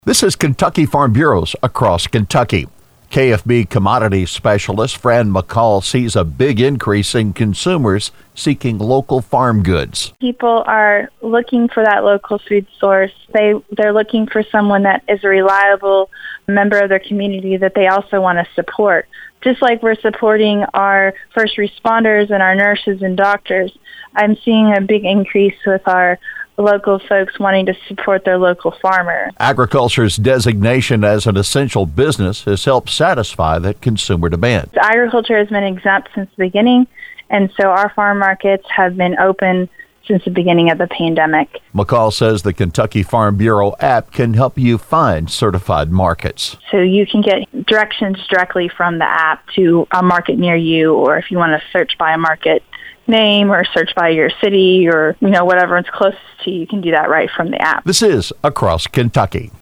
This is Kentucky Farm Bureaus across Kentucky. KFB commodities specialist Fran McCall sees a big increase in consumers seeking local farm goods. People are looking for that local food source. They're looking for someone that is a reliable member of their community that they also want to support. Just like we're supporting our first responders and our nurses and doctors, I'm seeing a big increase with our local folks wanting to support their local farmer. Agriculture's designation as an essential business has helped satisfy that consumer demand. Agriculture has been exempt since the beginning, and so our farm markets have been open since the beginning of the pandemic. McCall says the Kentucky Farm Bureau app can help you find certified markets. So you can get directions directly from the app to a market near you, or if you want to search by a market name or search by your city or whatever is closest to you, you can do that right from the app. This is Across Kentucky.